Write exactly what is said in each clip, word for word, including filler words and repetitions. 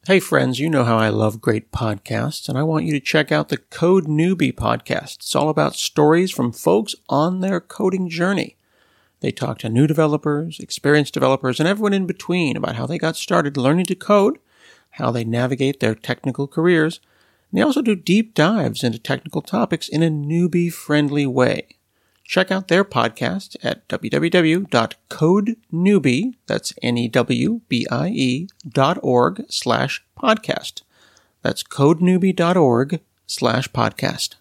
Hey friends, you know how I love great podcasts, and I want you to check out the Code Newbie podcast. It's all about stories from folks on their coding journey. They talk to new developers, experienced developers, and everyone in between about how they got started learning to code, how they navigate their technical careers, and they also do deep dives into technical topics in a newbie-friendly way. Check out their podcast at w w w dot code newbie, that's N E W B I E, dot org slash podcast. That's codenewbie dot org slash podcast.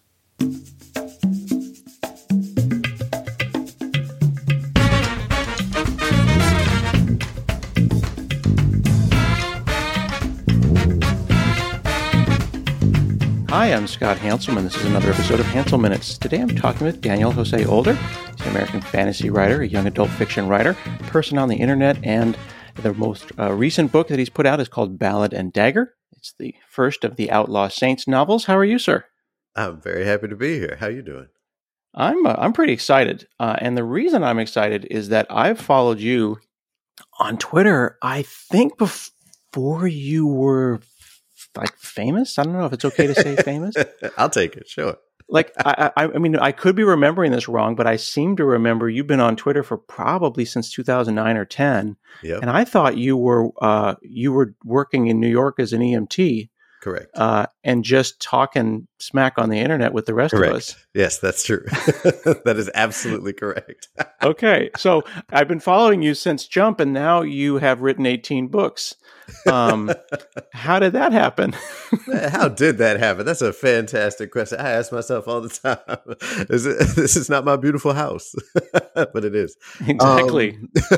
Hi, I'm Scott Hanselman, and this is another episode of Hansel Minutes. Today I'm talking with Daniel Jose Older. He's an American fantasy writer, a young adult fiction writer, person on the internet, and the most uh, recent book that he's put out is called Ballad and Dagger. It's the first of the Outlaw Saints novels. How are you, sir? I'm very happy to be here. How are you doing? I'm uh, I'm pretty excited, uh, and the reason I'm excited is that I've followed you on Twitter, I think before you were like famous. I don't know if it's okay to say famous. I'll take it. Sure. Like, I, I, I mean, I could be remembering this wrong, but I seem to remember you've been on Twitter for probably since two thousand nine or ten. Yep. And I thought you were, uh, you were working in New York as an E M T. Correct. Uh, and just talking smack on the internet with the rest Correct. of us. Yes, that's true. That is absolutely correct. Okay. So I've been following you since Jump, and now you have written eighteen books. Um, how did that happen? How did that happen? That's a fantastic question. I ask myself all the time. Is it, this is not my beautiful house, but it is. Exactly.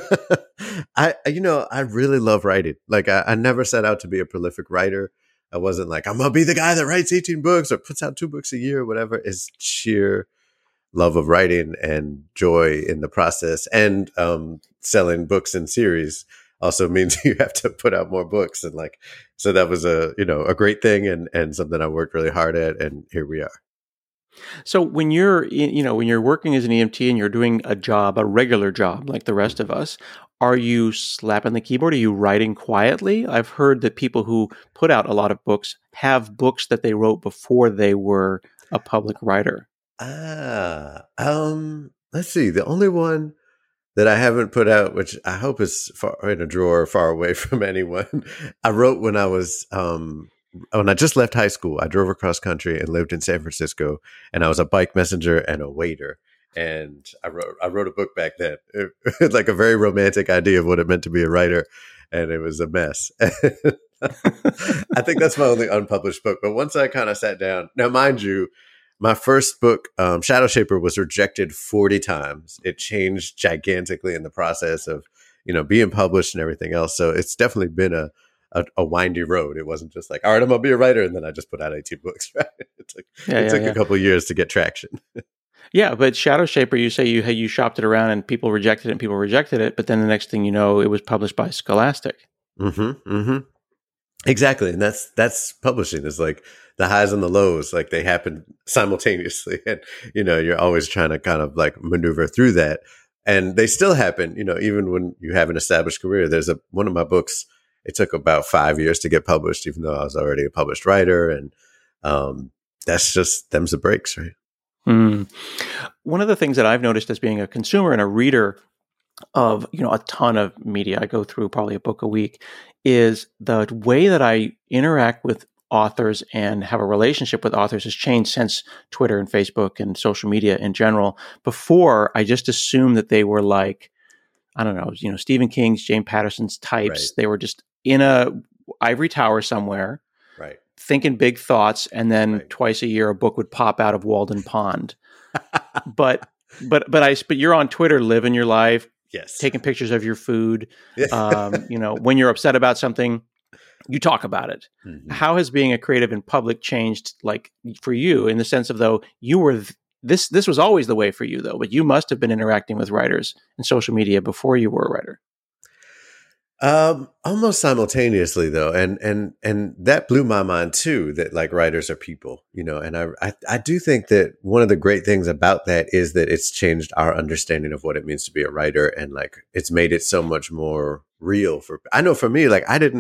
Um, I, you know, I really love writing. Like I, I never set out to be a prolific writer. I wasn't like, I'm going to be the guy that writes eighteen books or puts out two books a year or whatever. It's sheer love of writing and joy in the process. And um, selling books in series also means you have to put out more books. And like, so that was a, you know, a great thing and, and something I worked really hard at. And here we are. So when you're, you know, when you're working as an E M T and you're doing a job, a regular job like the rest of us, are you slapping the keyboard? Are you writing quietly? I've heard that people who put out a lot of books have books that they wrote before they were a public writer. Ah, um, let's see. The only one that I haven't put out, which I hope is far in a drawer far away from anyone, I wrote when I was, um, when I just left high school. I drove across country and lived in San Francisco, and I was a bike messenger and a waiter. And I wrote, I wrote a book back then, it, like a very romantic idea of what it meant to be a writer. And it was a mess. I think that's my only unpublished book. But once I kind of sat down, now mind you, my first book, um, Shadow Shaper, was rejected forty times. It changed gigantically in the process of, you know, being published and everything else. So it's definitely been a, a, a windy road. It wasn't just like, all right, I'm going to be a writer. And then I just put out eighteen books. Right? It took, yeah, it yeah, took yeah. a couple of years to get traction. Yeah, but Shadow Shaper, you say you you shopped it around and people rejected it and people rejected it. But then the next thing you know, it was published by Scholastic. Mm-hmm, mm-hmm. Exactly. And that's, that's publishing is like the highs and the lows, like they happen simultaneously. And, you know, you're always trying to kind of like maneuver through that. And they still happen, you know, even when you have an established career. There's a, one of my books, it took about five years to get published, even though I was already a published writer. And um, that's just, them's the breaks, right? Mm. One of the things that I've noticed as being a consumer and a reader of, you know, a ton of media, I go through probably a book a week, is the way that I interact with authors and have a relationship with authors has changed since Twitter and Facebook and social media in general. Before, I just assumed that they were like, I don't know, you know, Stephen King's, James Patterson's types. Right. They were just in a ivory tower somewhere, Right. thinking big thoughts, and then Right. twice a year a book would pop out of Walden Pond. but but but I but you're on Twitter living your life, Yes. taking pictures of your food. Um, you know, when you're upset about something, you talk about it. Mm-hmm. How has being a creative in public changed, like for you, in the sense of though you were th- this this was always the way for you though, but you must have been interacting with writers and social media before you were a writer. Um, almost simultaneously though. And, and, and that blew my mind too, that like writers are people, you know, and I, I, I do think that one of the great things about that is that it's changed our understanding of what it means to be a writer. And like, it's made it so much more real for, I know for me, like I didn't,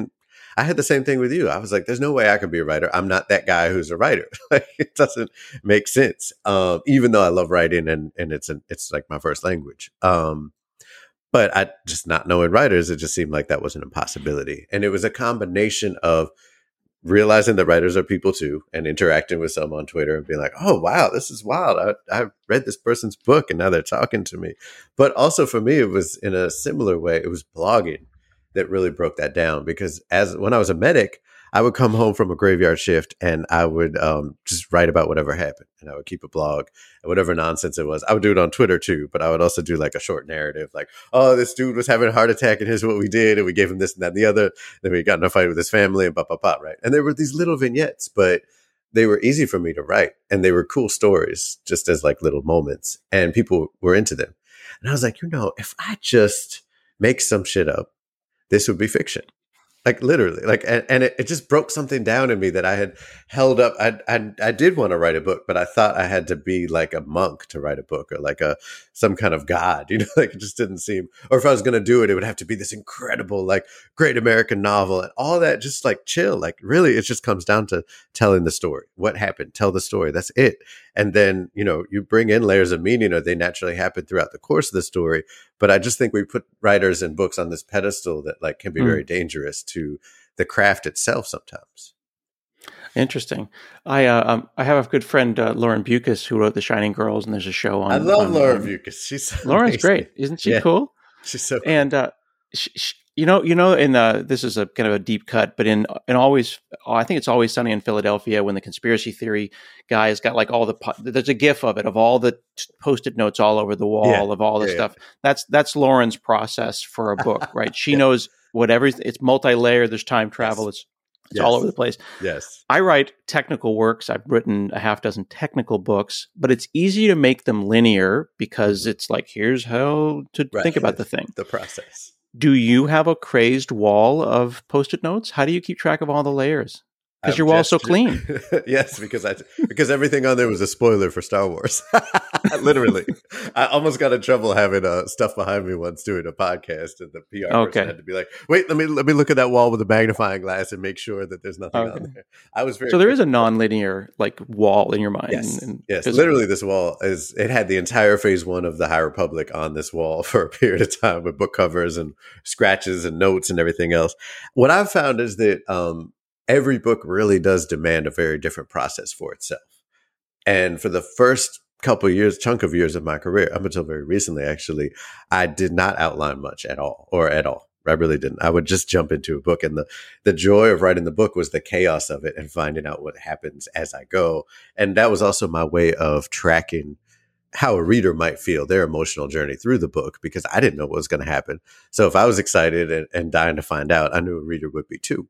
I had the same thing with you. I was like, there's no way I could be a writer. I'm not that guy who's a writer. Like, it doesn't make sense. Um, even though I love writing and, and it's an, it's like my first language. Um, but I just not knowing writers, it just seemed like that was an impossibility. And it was a combination of realizing that writers are people too, and interacting with some on Twitter and being like, oh, wow, this is wild. I, I read this person's book and now they're talking to me. But also for me, it was in a similar way. It was blogging that really broke that down, because as when I was a medic, I would come home from a graveyard shift and I would um, just write about whatever happened. And I would keep a blog and whatever nonsense it was. I would do it on Twitter too, but I would also do like a short narrative like, oh, this dude was having a heart attack and here's what we did. And we gave him this and that and the other. Then we got in a fight with his family and blah, blah, blah, right? And there were these little vignettes, but they were easy for me to write. And they were cool stories, just as like little moments. And people were into them. And I was like, you know, if I just make some shit up, this would be fiction. Like literally, like, and, and it, it just broke something down in me that I had held up. I, I, I did want to write a book, but I thought I had to be like a monk to write a book, or like a, some kind of god, you know, like it just didn't seem, or if I was going to do it, it would have to be this incredible, like great American novel and all that, just like chill. Like really, it just comes down to telling the story. What happened? Tell the story. That's it. And then, you know, you bring in layers of meaning, or they naturally happen throughout the course of the story. But I just think we put writers and books on this pedestal that like can be mm. very dangerous to the craft itself sometimes. Interesting. I uh, um, I have a good friend, uh, Lauren Bucas, who wrote The Shining Girls, and there's a show on. I love on, Lauren um, Bucas. She's so Lauren's amazing. Great, isn't she? Yeah. Cool. She's so cool. And uh, she, she, you know, you know, in uh, this is a kind of a deep cut, but in in always, I think it's Always Sunny in Philadelphia, when the conspiracy theory guy has got like all the there's a GIF of it of all the post-it notes all over the wall yeah. of all this yeah, stuff. Yeah. That's that's Lauren's process for a book, right? She yeah. knows whatever it's multi-layered. There's time travel. Yes. It's It's yes. all over the place. Yes. I write technical works. I've written a half dozen technical books, but it's easy to make them linear because it's like, here's how to right. think about the thing. The process. Do you have a crazed wall of Post-it notes? How do you keep track of all the layers? Because your wall's so clean. Yes, because I because everything on there was a spoiler for Star Wars. Literally, I almost got in trouble having uh, stuff behind me once doing a podcast, and the P R okay. person had to be like, "Wait, let me let me look at that wall with a magnifying glass and make sure that there's nothing okay. on there." I was very so there is a non-linear like wall in your mind. Yes, and, and yes. Literally, this wall is it had the entire Phase One of the High Republic on this wall for a period of time with book covers and scratches and notes and everything else. What I've found is that. Um, Every book really does demand a very different process for itself. And for the first couple of years, chunk of years of my career, up until very recently, actually, I did not outline much at all, or at all. I really didn't. I would just jump into a book. And the, the joy of writing the book was the chaos of it and finding out what happens as I go. And that was also my way of tracking how a reader might feel their emotional journey through the book, because I didn't know what was going to happen. So if I was excited and, and dying to find out, I knew a reader would be too.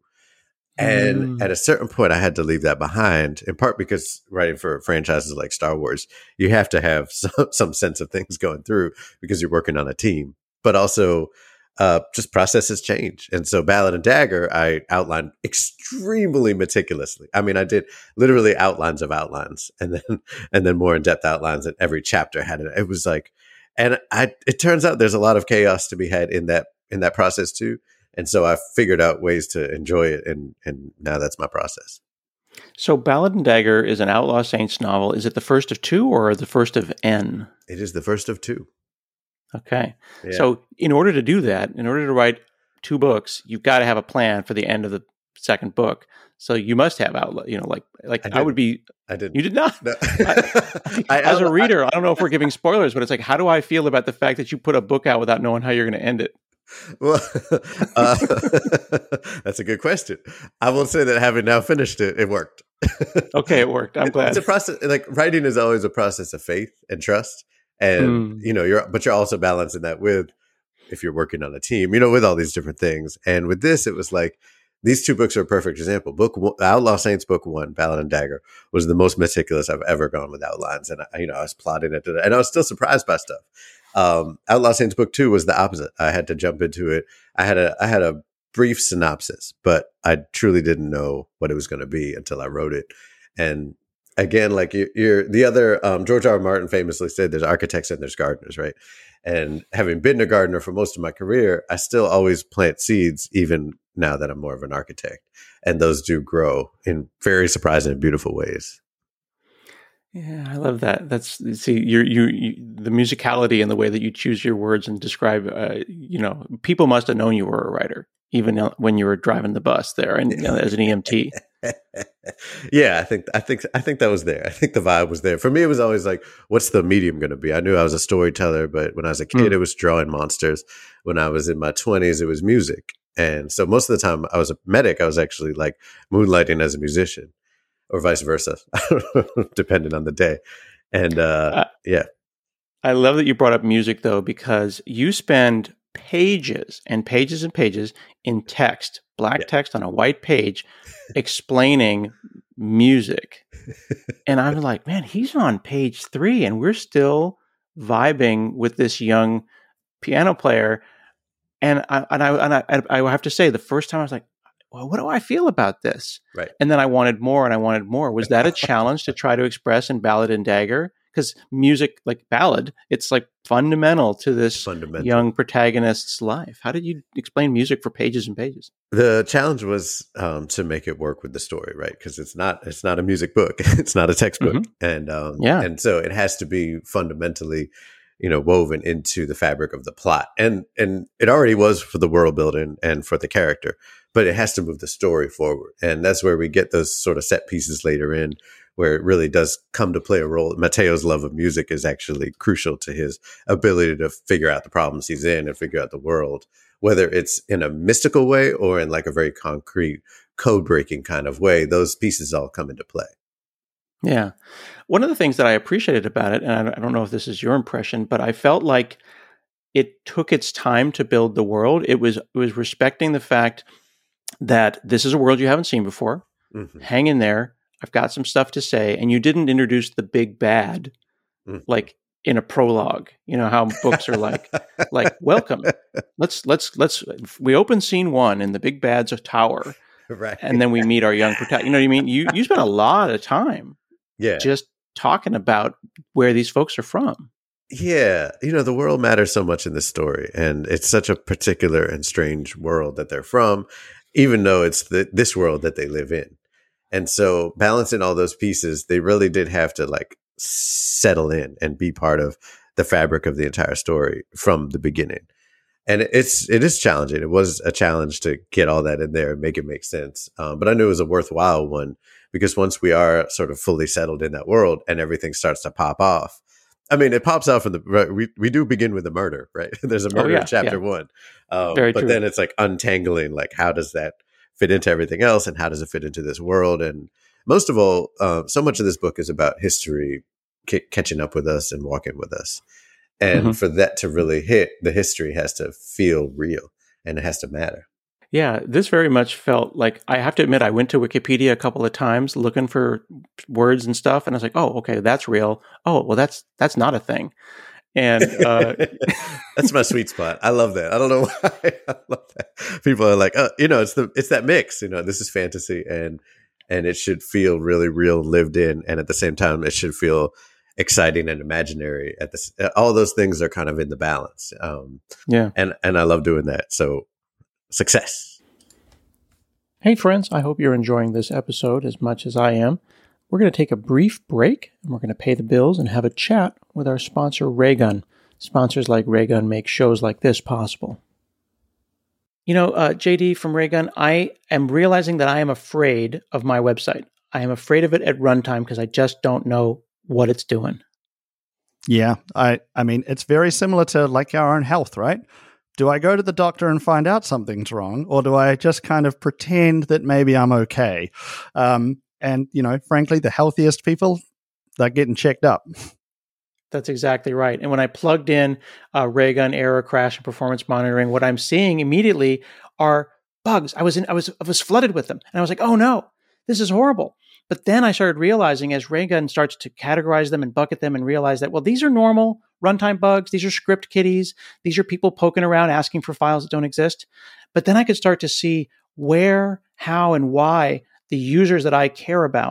And mm. at a certain point, I had to leave that behind, in part because writing for franchises like Star Wars, you have to have some, some sense of things going through because you're working on a team, but also uh, just processes change. And so Ballad and Dagger, I outlined extremely meticulously. I mean, I did literally outlines of outlines, and then and then more in-depth outlines, and every chapter had it. It was like, and I, it turns out there's a lot of chaos to be had in that in that process too. And so I figured out ways to enjoy it, and, and now that's my process. So Ballad and Dagger is an Outlaw Saints novel. Is it the first of two or the first of N? It is the first of two. Okay. Yeah. So in order to do that, in order to write two books, you've got to have a plan for the end of the second book. So you must have outlaw, you know, like, like I, I would be. I didn't. You did not. No. I, I, as a reader, I, I don't know if we're giving spoilers, but it's like, how do I feel about the fact that you put a book out without knowing how you're going to end it? Well, uh, that's a good question. I will say that having now finished it, it worked. Okay, it worked. I'm glad. It's a process. Like writing is always a process of faith and trust, and mm. you know, you're but you're also balancing that with if you're working on a team, you know, with all these different things. And with this, it was like these two books are a perfect example. Book one, Outlaw Saints, book one, Ballad and Dagger, was the most meticulous I've ever gone with outlines, and I, you know, I was plotting it, and I was still surprised by stuff. Um, Outlaw Saints book two was the opposite. I had to jump into it. I had a, I had a brief synopsis, but I truly didn't know what it was going to be until I wrote it. And again, like you, you're the other, um, George R. R. Martin famously said, there's architects and there's gardeners, right? And having been a gardener for most of my career, I still always plant seeds, even now that I'm more of an architect. And those do grow in very surprising and beautiful ways. Yeah, I love that. That's see, you're, you you the musicality and the way that you choose your words and describe. Uh, you know, people must have known you were a writer, even when you were driving the bus there and you know, as an E M T. Yeah, I think I think I think that was there. I think the vibe was there. For me, it was always like, what's the medium going to be? I knew I was a storyteller, but when I was a kid, mm. it was drawing monsters. When I was in my twenties, it was music. And so most of the time I was a medic, I was actually like moonlighting as a musician, or vice versa, depending on the day. And uh, uh, yeah. I love that you brought up music, though, because you spend pages and pages and pages in text, black yeah. text on a white page, explaining music. And I'm like, man, he's on page three and we're still vibing with this young piano player. And I, and I, and I, I have to say, the first time I was like, well, what do I feel about this? Right. And then I wanted more and I wanted more. Was that a challenge to try to express in Ballad and Dagger? Because music, like ballad, it's like fundamental to this fundamental. young protagonist's life. How did you explain music for pages and pages? The challenge was um, to make it work with the story, right? Because it's not it's not a music book, it's not a textbook, mm-hmm. and um, yeah, and so it has to be fundamentally, you know, woven into the fabric of the plot, and and it already was for the world building and for the character, but it has to move the story forward, and that's where we get those sort of set pieces later in, where it really does come to play a role. Mateo's love of music is actually crucial to his ability to figure out the problems he's in and figure out the world, whether it's in a mystical way or in like a very concrete code breaking kind of way. Those pieces all come into play. Yeah. One of the things that I appreciated about it, and I don't know if this is your impression, but I felt like it took its time to build the world. It was, it was respecting the fact that this is a world you haven't seen before. Mm-hmm. Hang in there. I've got some stuff to say. And you didn't introduce the big bad, mm-hmm. like in a prologue. You know how books are like, like, welcome. Let's, let's, let's, we open scene one and the big bad's a tower. Right. And then we meet our young protagonist. You know what I mean? You, you spent a lot of time yeah. just talking about where these folks are from. Yeah. You know, the world matters so much in this story. And it's such a particular and strange world that they're from, even though it's the, this world that they live in. And so balancing all those pieces, they really did have to like settle in and be part of the fabric of the entire story from the beginning. And it's, it is challenging. It was a challenge to get all that in there and make it make sense. Um, but I knew it was a worthwhile one, because once we are sort of fully settled in that world and everything starts to pop off, I mean, it pops out from the, right, we, we do begin with a murder, right? There's a murder oh, yeah, in chapter yeah. one. Um, Very but true. Then it's like untangling, like, how does that fit into everything else, and how does it fit into this world? And most of all, uh, so much of this book is about history c- catching up with us and walking with us. And mm-hmm. for that to really hit, the history has to feel real and it has to matter. Yeah, this very much felt like, I have to admit, I went to Wikipedia a couple of times looking for words and stuff. And I was like, oh, okay, that's real. Oh, well, that's that's not a thing. And uh, that's my sweet spot. I love that. I don't know why. I love that. People are like, oh, you know, it's the it's that mix. You know, this is fantasy, and and it should feel really real, lived in, and at the same time, it should feel exciting and imaginary. At this, all those things are kind of in the balance. Um, yeah, and and I love doing that. So, success. Hey, friends! I hope you're enjoying this episode as much as I am. We're going to take a brief break, and we're going to pay the bills and have a chat with our sponsor, Raygun. Sponsors like Raygun make shows like this possible. You know, uh, J D from Raygun, I am realizing that I am afraid of my website. I am afraid of it at runtime because I just don't know what it's doing. Yeah, I, I mean, it's very similar to like our own health, right? Do I go to the doctor and find out something's wrong, or do I just kind of pretend that maybe I'm okay? Um, And, you know, frankly, the healthiest people, they're getting checked up. That's exactly right. And when I plugged in uh, Raygun error, crash, and performance monitoring, what I'm seeing immediately are bugs. I was in, I was, I was flooded with them, and I was like, "Oh no, this is horrible." But then I started realizing, as Raygun starts to categorize them and bucket them, and realize that, well, these are normal runtime bugs. These are script kiddies. These are people poking around asking for files that don't exist. But then I could start to see where, how, and why the users that I care about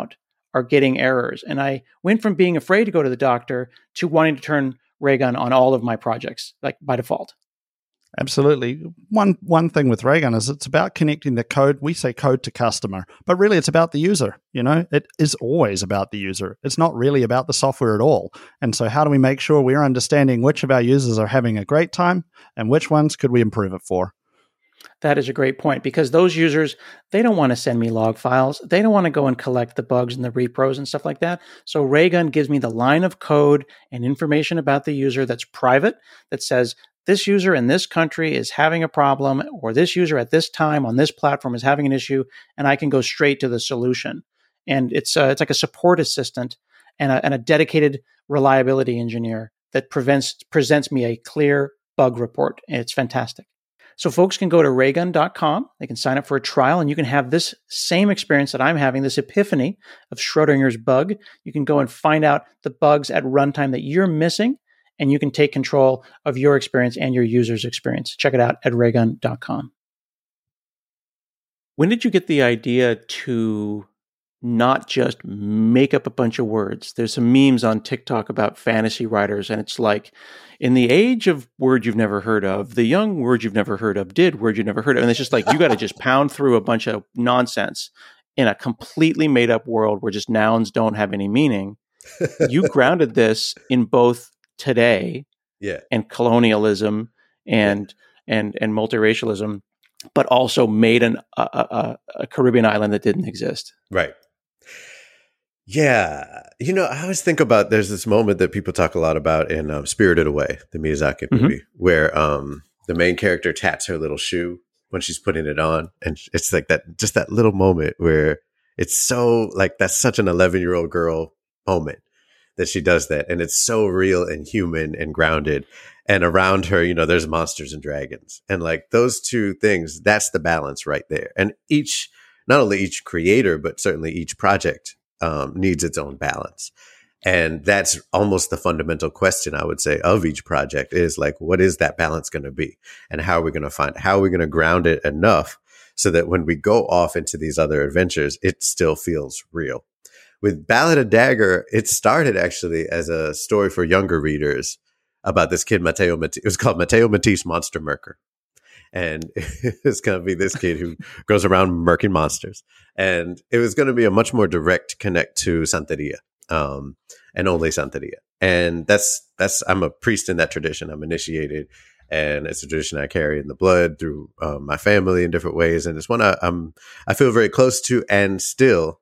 are getting errors. And I went from being afraid to go to the doctor to wanting to turn Raygun on all of my projects, like by default. Absolutely. One one thing with Raygun is it's about connecting the code. We say code to customer, but really it's about the user. You know, it is always about the user. It's not really about the software at all. And so how do we make sure we're understanding which of our users are having a great time and which ones could we improve it for? That is a great point, because those users, they don't want to send me log files. They don't want to go and collect the bugs and the repros and stuff like that. So Raygun gives me the line of code and information about the user that's private, that says this user in this country is having a problem, or this user at this time on this platform is having an issue, and I can go straight to the solution. And it's uh, it's like a support assistant and a, and a dedicated reliability engineer that prevents presents me a clear bug report. And it's fantastic. So folks can go to raygun dot com. They can sign up for a trial, and you can have this same experience that I'm having, this epiphany of Schrodinger's bug. You can go and find out the bugs at runtime that you're missing, and you can take control of your experience and your user's experience. Check it out at raygun dot com. When did you get the idea to not just make up a bunch of words? There's some memes on TikTok about fantasy writers, and it's like, in the age of words you've never heard of, the young word you've never heard of did word you've never heard of. And it's just like, you got to just pound through a bunch of nonsense in a completely made up world where just nouns don't have any meaning. You grounded this in both today yeah. and colonialism and, yeah. and, and multiracialism, but also made an, a, a, a Caribbean island that didn't exist. Right. Yeah. You know, I always think about, there's this moment that people talk a lot about in um, Spirited Away, the Miyazaki movie, mm-hmm. where um, the main character taps her little shoe when she's putting it on. And it's like that, just that little moment where it's so like, that's such an eleven year old girl moment that she does that. And it's so real and human and grounded. And around her, you know, there's monsters and dragons. And like those two things, that's the balance right there. And each, not only each creator, but certainly each project Um, needs its own balance. And that's almost the fundamental question, I would say, of each project is like, what is that balance going to be? And how are we going to find, how are we going to ground it enough so that when we go off into these other adventures, it still feels real? With Ballad of Dagger, it started actually as a story for younger readers about this kid, Matteo Matisse. It was called Matteo Matisse Monster Murker. And it's going to be this kid who goes around murking monsters. And it was going to be a much more direct connect to Santeria, um, and only Santeria. And that's, that's, I'm a priest in that tradition. I'm initiated, and it's a tradition I carry in the blood through um, my family in different ways. And it's one I, I'm, I feel very close to. And still,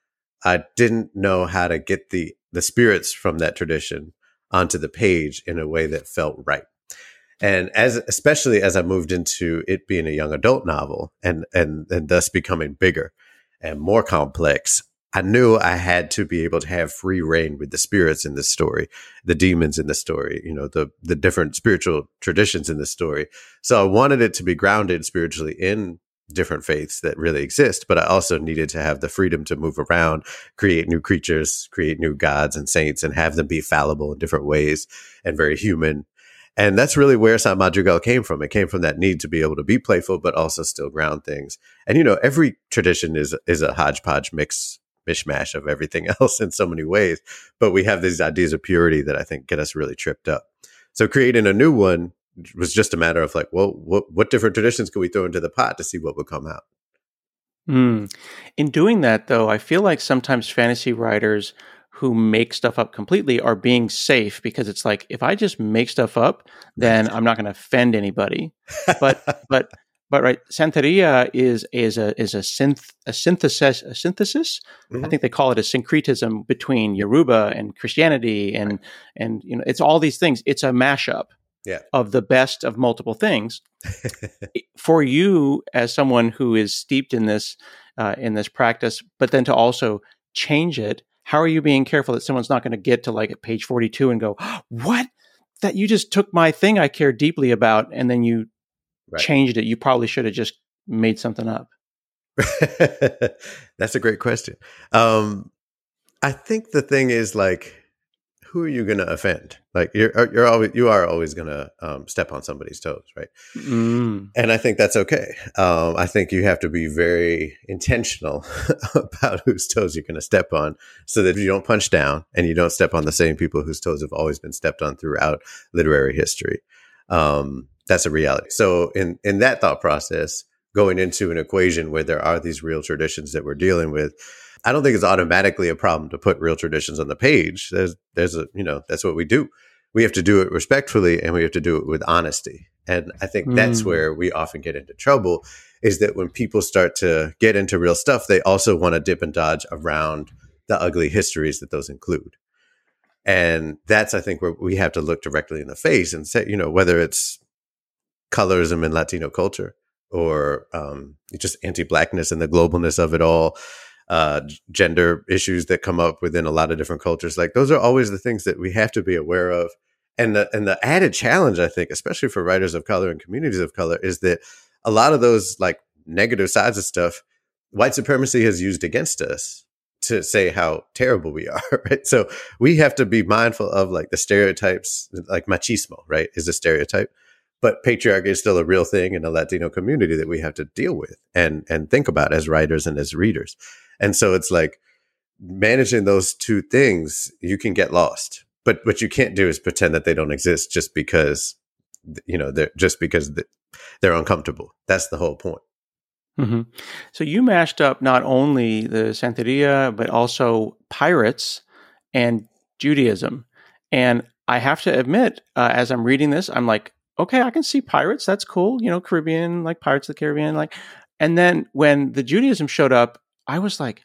I didn't know how to get the, the spirits from that tradition onto the page in a way that felt right. And as, especially as I moved into it being a young adult novel and, and, and thus becoming bigger and more complex, I knew I had to be able to have free reign with the spirits in this story, the demons in the story, you know, the, the different spiritual traditions in the story. So I wanted it to be grounded spiritually in different faiths that really exist, but I also needed to have the freedom to move around, create new creatures, create new gods and saints, and have them be fallible in different ways and very human. And that's really where Saint Madrigal came from. It came from that need to be able to be playful, but also still ground things. And, you know, every tradition is is a hodgepodge mix, mishmash of everything else in so many ways. But we have these ideas of purity that I think get us really tripped up. So creating a new one was just a matter of like, well, what, what different traditions can we throw into the pot to see what would come out? Mm. In doing that, though, I feel like sometimes fantasy writers who make stuff up completely are being safe, because it's like, if I just make stuff up, then I'm not going to offend anybody. But but but right, Santeria is is a is a synth a synthesis a synthesis. Mm-hmm. I think they call it a syncretism between Yoruba and Christianity, and right. and you know, it's all these things. It's a mashup yeah. of the best of multiple things. For you, as someone who is steeped in this uh, in this practice, but then to also change it. How are you being careful that someone's not going to get to like at page forty-two and go, what? That you just took my thing I care deeply about and then you right. changed it. You probably should have just made something up. That's a great question. Um, I think the thing is like, who are you going to offend? Like you're, you're always, you are always going to um, step on somebody's toes, right? Mm. And I think that's okay. Um, I think you have to be very intentional about whose toes you're going to step on, so that you don't punch down and you don't step on the same people whose toes have always been stepped on throughout literary history. Um, that's a reality. So in, in that thought process, going into an equation where there are these real traditions that we're dealing with, I don't think it's automatically a problem to put real traditions on the page. There's, there's a, you know, that's what we do. We have to do it respectfully, and we have to do it with honesty. And I think mm. that's where we often get into trouble, is that when people start to get into real stuff, they also want to dip and dodge around the ugly histories that those include. And that's, I think, where we have to look directly in the face and say, you know, whether it's colorism in Latino culture, or um, just anti-Blackness and the globalness of it all, uh, gender issues that come up within a lot of different cultures. Like, those are always the things that we have to be aware of. And the, and the added challenge, I think, especially for writers of color and communities of color, is that a lot of those like negative sides of stuff, white supremacy has used against us to say how terrible we are, right? So we have to be mindful of like the stereotypes, like machismo, right, is a stereotype. But patriarchy is still a real thing in the Latino community that we have to deal with and and think about as writers and as readers. And so it's like managing those two things, you can get lost. But what you can't do is pretend that they don't exist just because, you know, they're just because they're uncomfortable. That's the whole point. Mm-hmm. So you mashed up not only the Santeria, but also pirates and Judaism. And I have to admit, uh, as I'm reading this, I'm like, okay, I can see pirates. That's cool. You know, Caribbean, like Pirates of the Caribbean. Like, and then when the Judaism showed up, I was like,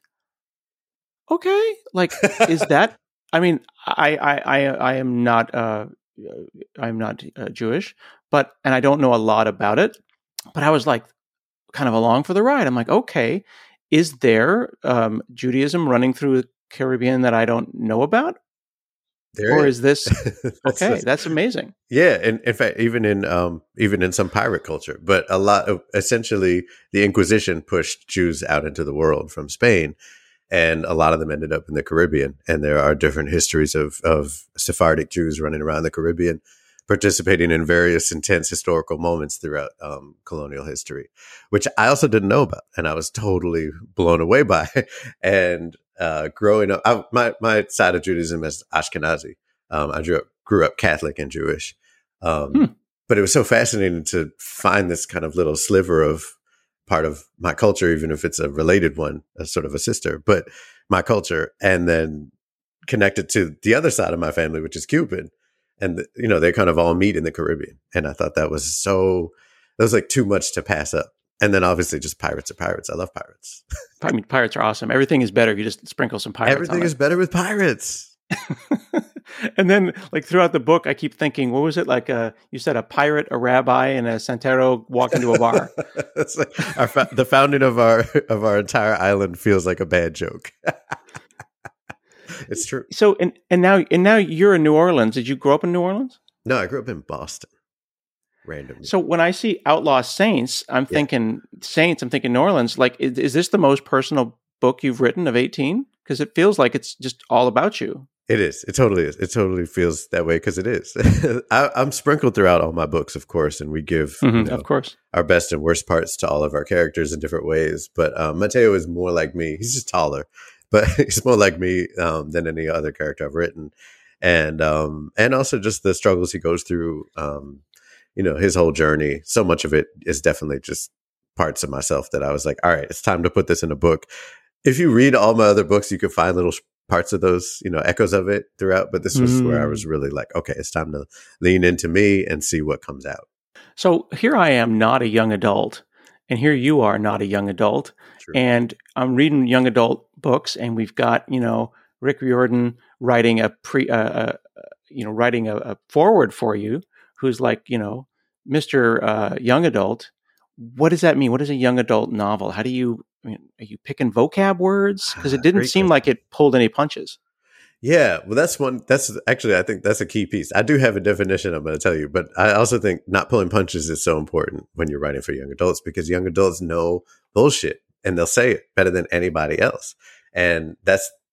okay, like, is that, I mean, I, I, I, I am not, uh, I'm not uh, Jewish, but, and I don't know a lot about it, but I was like, kind of along for the ride. I'm like, okay, is there um, Judaism running through the Caribbean that I don't know about? There or is, is this that's okay? just, that's amazing. Yeah, and in fact, even in um, even in some pirate culture, but a lot of essentially the Inquisition pushed Jews out into the world from Spain, and a lot of them ended up in the Caribbean. And there are different histories of of Sephardic Jews running around the Caribbean, participating in various intense historical moments throughout um, colonial history, which I also didn't know about, and I was totally blown away by. And uh, growing up, I, my my side of Judaism is Ashkenazi. Um, I grew up grew up Catholic and Jewish, um, hmm. but it was so fascinating to find this kind of little sliver of part of my culture, even if it's a related one, a sort of a sister, but my culture, and then connected to the other side of my family, which is Cuban. And, you know, they kind of all meet in the Caribbean. And I thought that was so, that was like too much to pass up. And then obviously just pirates are pirates. I love pirates. I mean, pirates are awesome. Everything is better if you just sprinkle some pirates Everything on is it. better with pirates. And then like throughout the book, I keep thinking, what was it? Like a, you said a pirate, a rabbi, and a Santero walk into a bar. It's like our, the founding of our, of our entire island feels like a bad joke. It's true. So, and, and now, and now you're in New Orleans. Did you grow up in New Orleans? No, I grew up in Boston. Randomly. So when I see Outlaw Saints, I'm yeah. thinking Saints, I'm thinking New Orleans. Like, is, is this the most personal book you've written of eighteen? Because it feels like it's just all about you. It is. It totally is. It totally feels that way because it is. I, I'm sprinkled throughout all my books, of course, and we give mm-hmm, you know, of course our best and worst parts to all of our characters in different ways. But um, Mateo is more like me. He's just taller, but he's more like me um, than any other character I've written. And um, and also just the struggles he goes through, um, you know, his whole journey. So much of it is definitely just parts of myself that I was like, all right, it's time to put this in a book. If you read all my other books, you can find little parts of those, you know, echoes of it throughout. But this was mm. where I was really like, okay, it's time to lean into me and see what comes out. So here I am, not a young adult. And here you are, not a young adult. True. And I'm reading young adult books, and we've got, you know, Rick Riordan writing a pre, uh, uh, you know, writing a, a foreword for you, who's like, you know, Mister Uh, young adult. What does that mean? What is a young adult novel? How do you, I mean, are you picking vocab words? Because it didn't Great seem question. like it pulled any punches. Yeah, well, that's one. That's actually, I think that's a key piece. I do have a definition I'm going to tell you, but I also think not pulling punches is so important when you're writing for young adults, because young adults know bullshit and they'll say it better than anybody else. And that's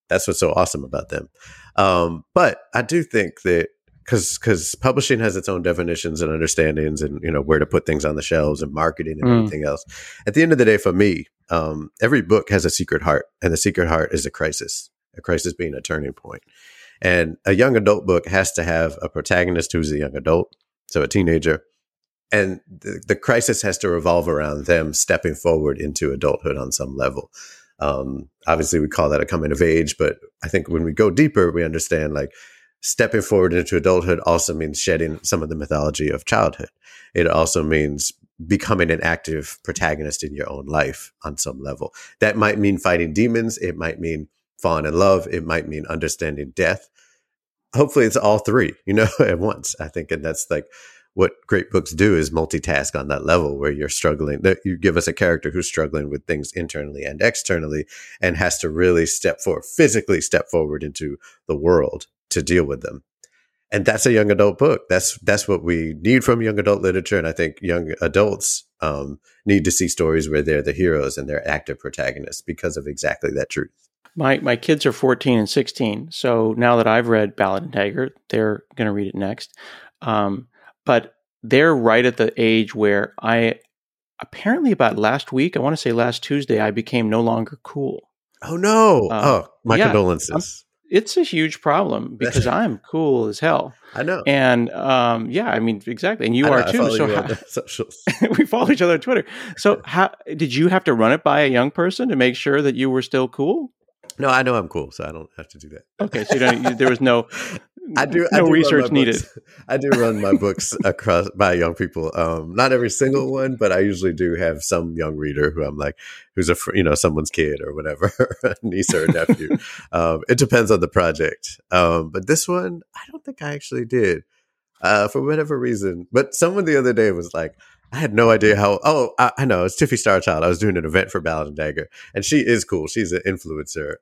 that's what's so awesome about them. Um, but I do think that because because publishing has its own definitions and understandings, and you know where to put things on the shelves and marketing and Mm. everything else. At the end of the day, for me, um, every book has a secret heart, and the secret heart is a crisis. A crisis being a turning point. And a young adult book has to have a protagonist who's a young adult, so a teenager. And the, the crisis has to revolve around them stepping forward into adulthood on some level. Um, obviously, we call that a coming of age, but I think when we go deeper, we understand like stepping forward into adulthood also means shedding some of the mythology of childhood. It also means becoming an active protagonist in your own life on some level. That might mean fighting demons. It might mean falling in love. It might mean understanding death. Hopefully it's all three, you know, at once, I think. And that's like what great books do, is multitask on that level where you're struggling, that you give us a character who's struggling with things internally and externally and has to really step forward, physically step forward into the world to deal with them. And that's a young adult book. That's, that's what we need from young adult literature. And I think young adults um, need to see stories where they're the heroes and they're active protagonists because of exactly that truth. My my kids are fourteen and sixteen, so now that I've read Ballad and Dagger, they're going to read it next. Um, but they're right at the age where I, apparently about last week, I want to say last Tuesday, I became no longer cool. Oh, no. Uh, oh, my yeah, condolences. I'm- It's a huge problem because I'm cool as hell. I know. And um, yeah, I mean, exactly. And you I know, are I too. follow So you on how, the socials. we follow each other on Twitter. So how did you have to run it by a young person to make sure that you were still cool? No, I know I'm cool, so I don't have to do that. Okay, so you don't, you, there was no, I do. no I do run research my needed. books- I do run my books across by young people. Um, not every single one, but I usually do have some young reader who I'm like, who's a fr- you know someone's kid or whatever, a niece or a nephew. um, it depends on the project. Um, but this one, I don't think I actually did, uh, for whatever reason. But someone the other day was like, I had no idea how. Oh, I, I know. It's Tiffy Starchild. I was doing an event for Ballad and Dagger, and she is cool. She's an influencer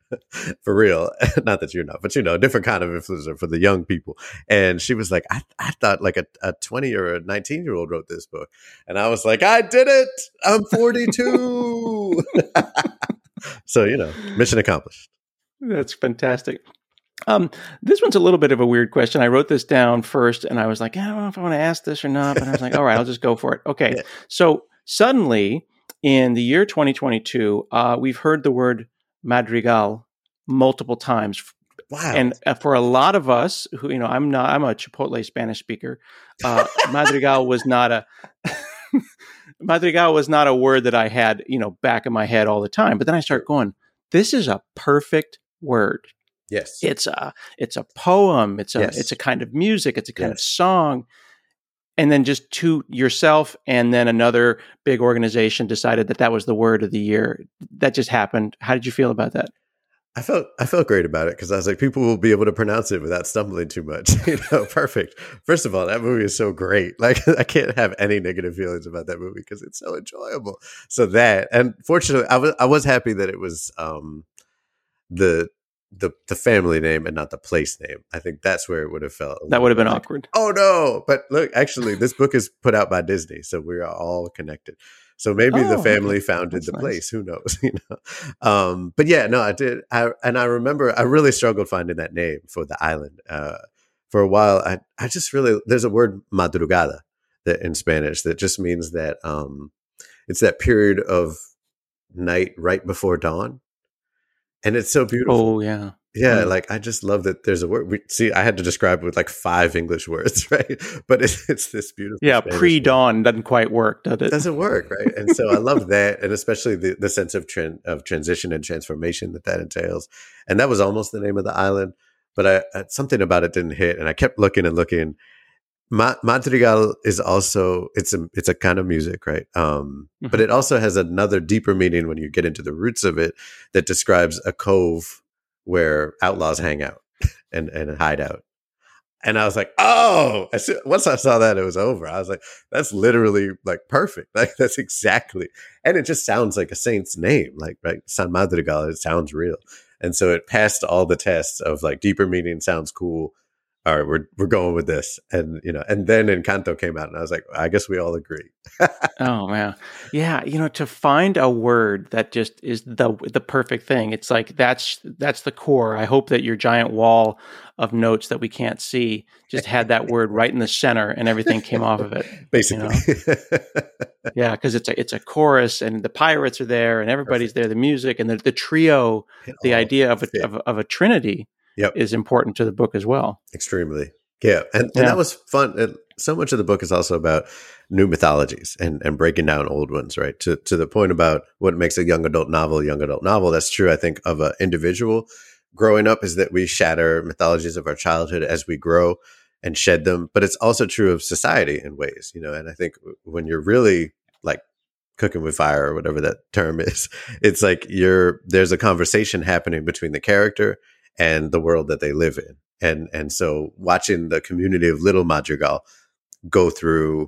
for real. Not that you're not, but you know, different kind of influencer for the young people. And she was like, I, I thought like a, a twenty or a nineteen year old wrote this book. And I was like, I did it. I'm forty-two. So, you know, mission accomplished. That's fantastic. Um, this one's a little bit of a weird question. I wrote this down first and I was like, I don't know if I want to ask this or not, but I was like, all right, I'll just go for it. Okay. Yeah. So suddenly in the year twenty twenty-two, uh, we've heard the word madrigal multiple times. Wow. And uh, for a lot of us who, you know, I'm not, I'm a Chipotle Spanish speaker. Uh, madrigal was not a, madrigal was not a word that I had, you know, back in my head all the time. But then I start going, this is a perfect word. Yes. It's a, it's a poem. It's a, Yes. it's a kind of music. It's a kind of Yes. song. And then just to yourself and then another big organization decided that that was the word of the year. That just happened. How did you feel about that? I felt I felt great about it because I was like, people will be able to pronounce it without stumbling too much. You know, perfect. First of all, that movie is so great. Like, I can't have any negative feelings about that movie because it's so enjoyable. So that, and fortunately, I was I was happy that it was um, the the the family name and not the place name. I think that's where it would have felt. a That little would have been like, awkward. oh no! But look, actually, this book is put out by Disney, so we are all connected. So maybe Oh, the family okay. founded That's the nice. place. Who knows? You know. Um, but yeah, no, I did. I and I remember I really struggled finding that name for the island. Uh, for a while, I I just really there's a word madrugada that in Spanish that just means that um, it's that period of night right before dawn, and it's so beautiful. Oh, yeah. Yeah, Mm. like I just love that there's a word. We, see, I had to describe it with like five English words, right? But it's, it's this beautiful. Yeah, Spanish word. pre-dawn doesn't quite work, does it? It doesn't work, right? And so I love that, and especially the, the sense of tran of transition and transformation that that entails. And that was almost the name of the island, but I, I something about it didn't hit, and I kept looking and looking. Ma Madrigal is also it's a it's a kind of music, right? Um, Mhm. But it also has another deeper meaning when you get into the roots of it that describes a cove where outlaws hang out and and hide out. And I was like, oh, as soon- once I saw that, it was over. I was like, that's literally like perfect. Like that's exactly. And it just sounds like a saint's name, like, right? San Madrigal, it sounds real. And so it passed all the tests of like deeper meaning sounds cool. all right, we're we're going with this. And you know, and then Encanto came out, and I was like, I guess we all agree. Oh man. Yeah, you know, to find a word that just is the the perfect thing. It's like that's that's the core. I hope that your giant wall of notes that we can't see just had that word right in the center and everything came off of it. Basically. You know? Yeah, because it's a it's a chorus and the pirates are there and everybody's Perfect. There, the music and the, the trio, the idea of a, of a of a trinity yep. is important to the book as well. Extremely. Yeah. And, yeah. and that was fun. And so much of the book is also about new mythologies and, and breaking down old ones, right? To to the point about what makes a young adult novel a young adult novel. That's true, I think, of an individual growing up, is that we shatter mythologies of our childhood as we grow and shed them. But it's also true of society in ways, you know, and I think when you're really like cooking with fire or whatever that term is, it's like you're there's a conversation happening between the character and the world that they live in. And and so watching the community of Little Madrigal go through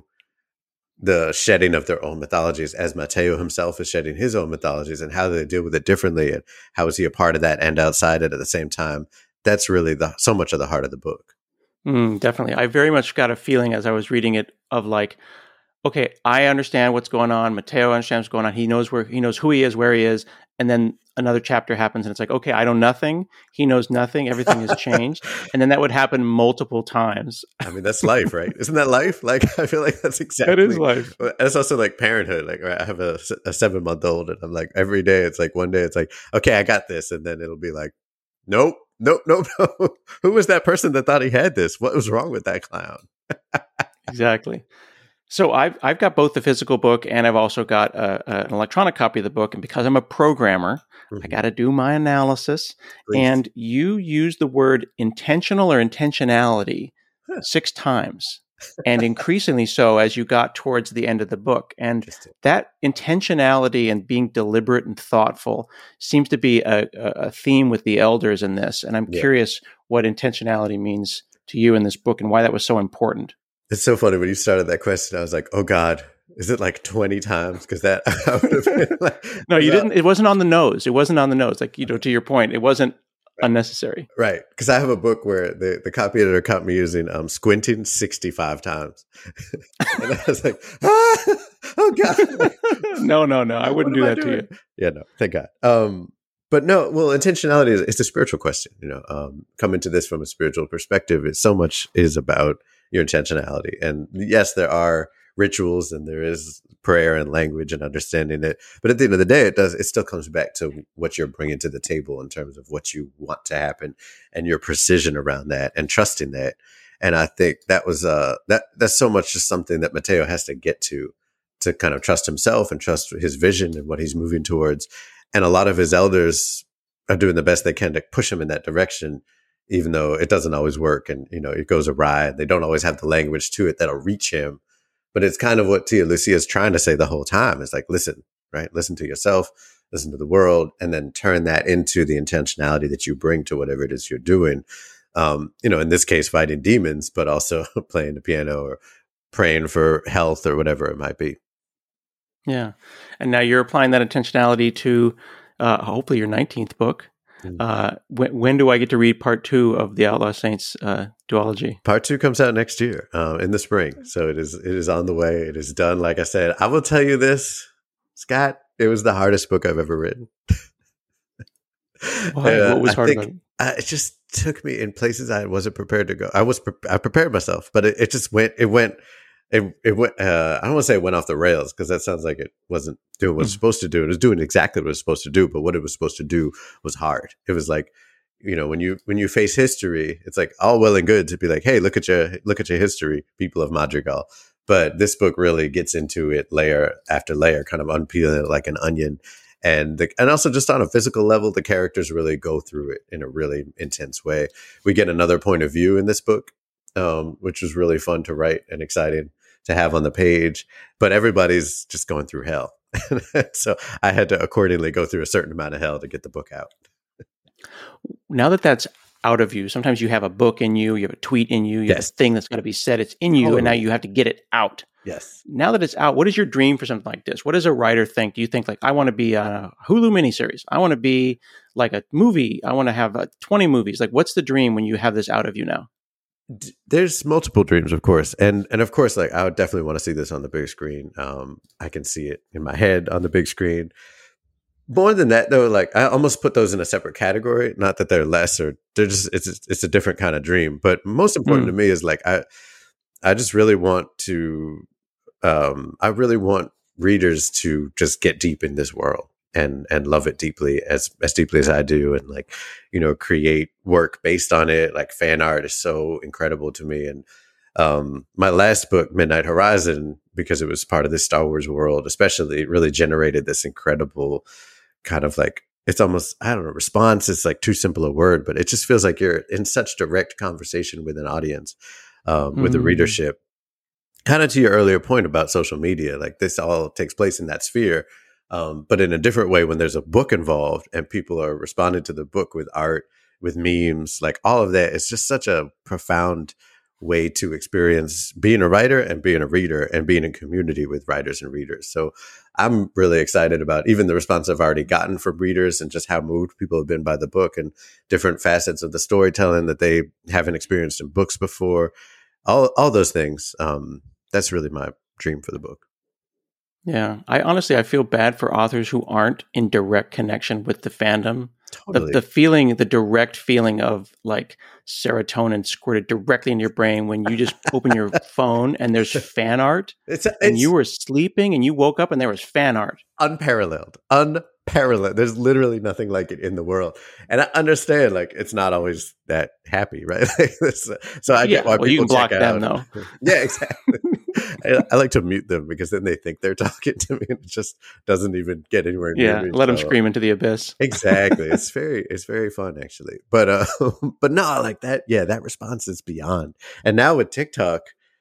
the shedding of their own mythologies as Mateo himself is shedding his own mythologies, and how they deal with it differently, and how is he a part of that and outside it at the same time. That's really the so much of the heart of the book. Mm, definitely. I very much got a feeling as I was reading it of like, okay, I understand what's going on. Mateo understands what's going on. He knows where he knows who he is, where he is. And then another chapter happens and it's like, okay, I know nothing. He knows nothing. Everything has changed. And then that would happen multiple times. I mean, that's life, right? Isn't that life? Like, I feel like that's exactly. It is life. It's also like parenthood. Like, right, I have a, a seven month old and I'm like, every day it's like, one day it's like, okay, I got this. And then it'll be like, nope, nope, nope, no. Who was that person that thought he had this? What was wrong with that clown? Exactly. So I've I've got both the physical book and I've also got a, a, an electronic copy of the book. And because I'm a programmer, mm-hmm. I got to do my analysis. Please. And you use the word intentional or intentionality huh. six times, and increasingly so as you got towards the end of the book. And that intentionality and being deliberate and thoughtful seems to be a, a theme with the elders in this. And I'm yeah. curious what intentionality means to you in this book and why that was so important. It's so funny when you started that question. I was like, "Oh God, is it like twenty times?" Because that I would have been like, no, you didn't. It wasn't on the nose. It wasn't on the nose. Like you know, to your point, it wasn't right. unnecessary. Right? Because I have a book where the, the copy editor caught me using um, squinting sixty-five times, and I was like, ah, "Oh God, no, no, no! I wouldn't do that to you." Yeah, no, thank God. Um, but no, well, intentionality is it's a spiritual question. You know, um, coming to this from a spiritual perspective, is so much is about your intentionality. And yes, there are rituals and there is prayer and language and understanding it. But at the end of the day, it does, it still comes back to what you're bringing to the table in terms of what you want to happen and your precision around that and trusting that. And I think that was, uh, that, that's so much just something that Mateo has to get to, to kind of trust himself and trust his vision and what he's moving towards. And a lot of his elders are doing the best they can to push him in that direction, even though it doesn't always work and, you know, it goes awry. They don't always have the language to it that'll reach him. But it's kind of what Tia Lucia is trying to say the whole time. It's like, listen, right? Listen to yourself, listen to the world, and then turn that into the intentionality that you bring to whatever it is you're doing. Um, you know, in this case, fighting demons, but also playing the piano or praying for health or whatever it might be. Yeah. And now you're applying that intentionality to uh, hopefully your nineteenth book. Uh, when, when do I get to read part two of the Outlaw Saints uh, duology? Part two comes out next year, uh, in the spring. So it is it is on the way. It is done. Like I said, I will tell you this, Scott, it was the hardest book I've ever written. Why? Uh, what was hard about it? Uh, it just took me in places I wasn't prepared to go. I was pre- I prepared myself, but it, it just went. It went. It it went. Uh, I don't want to say it went off the rails because that sounds like it wasn't doing what it was supposed to do. It was doing exactly what it was supposed to do, but what it was supposed to do was hard. It was like, you know, when you when you face history, it's like all well and good to be like, hey, look at your look at your history, people of Madrigal. But this book really gets into it layer after layer, kind of unpeeling it like an onion. And the, and also just on a physical level, the characters really go through it in a really intense way. We get another point of view in this book, um, which was really fun to write and exciting to have on the page. But everybody's just going through hell. So I had to accordingly go through a certain amount of hell to get the book out. Now that that's out of you, sometimes you have a book in you, you have a tweet in you, you yes. have a thing that's got to be said, it's in you, totally. And now you have to get it out. Yes. Now that it's out, what is your dream for something like this? What does a writer think? Do you think like, I want to be on a Hulu miniseries? I want to be like a movie. I want to have uh, twenty movies. Like, what's the dream when you have this out of you now? D- There's multiple dreams, of course, and and of course, like I would definitely want to see this on the big screen. Um, I can see it in my head on the big screen. More than that, though, like I almost put those in a separate category. Not that they're less, or they're just it's it's a different kind of dream. But most important Mm. to me is like I I just really want to um, I really want readers to just get deep in this world and and love it deeply as as deeply as I do, and like, you know, create work based on it. Like fan art is so incredible to me. And um, my last book, Midnight Horizon, because it was part of the Star Wars world, especially, it really generated this incredible kind of like, it's almost, I don't know, response is like too simple a word, but it just feels like you're in such direct conversation with an audience, um, with the Mm. readership. Kind of to your earlier point about social media, like this all takes place in that sphere, um, but in a different way when there's a book involved and people are responding to the book with art, with memes, like all of that. It's just such a profound way to experience being a writer and being a reader and being in community with writers and readers. So I'm really excited about even the response I've already gotten from readers and just how moved people have been by the book and different facets of the storytelling that they haven't experienced in books before. All all those things. Um, that's really my dream for the book. Yeah. I honestly, I feel bad for authors who aren't in direct connection with the fandom. Totally. The, the feeling, the direct feeling of like serotonin squirted directly in your brain when you just open your phone and there's fan art, It's, it's and you were sleeping and you woke up and there was fan art. unparalleled, unparalleled. There's literally nothing like it in the world. And I understand, like, it's not always that happy, right? So I Yeah, get why well, you people can block check them, out. Yeah, exactly. I, I like to mute them because then they think they're talking to me and it just doesn't even get anywhere near Yeah, me. let them So- scream into the abyss. Exactly. It's very, it's very fun actually. But, uh, but no, like that, yeah, that response is beyond. And now with TikTok,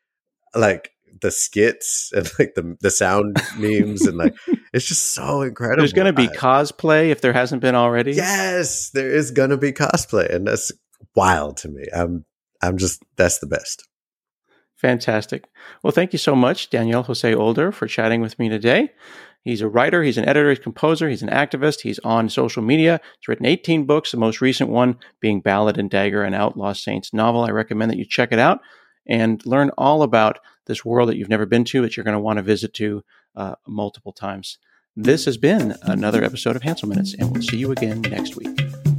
like the skits and like the, the sound memes and like, it's just so incredible. There's going to be I- cosplay if there hasn't been already. yes, there is going to be cosplay, and that's wild to me. I'm, I'm just, that's the best. Fantastic. Well, thank you so much, Daniel Jose Older, for chatting with me today. He's a writer, he's an editor, he's a composer, he's an activist, he's on social media. He's written eighteen books, the most recent one being Ballad and Dagger, an Outlaw Saints novel. I recommend that you check it out and learn all about this world that you've never been to, that you're going to want to visit to uh, multiple times. This has been another episode of Hansel Minutes, and we'll see you again next week.